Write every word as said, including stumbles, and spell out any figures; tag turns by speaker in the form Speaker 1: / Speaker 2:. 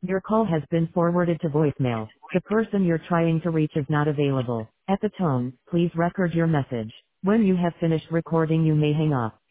Speaker 1: Your call has been forwarded to voicemail. The person you're trying to reach is not available. At the tone, please record your message. When you have finished recording, you may hang up.